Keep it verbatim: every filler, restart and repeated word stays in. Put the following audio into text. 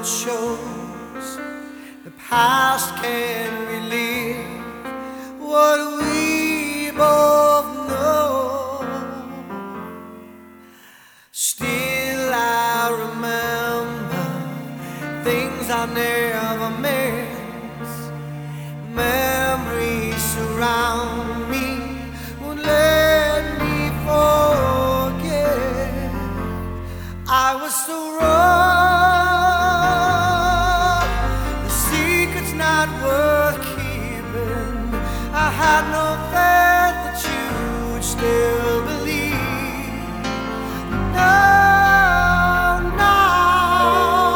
shows the past can relive what we both know. Still I remember things I never meant.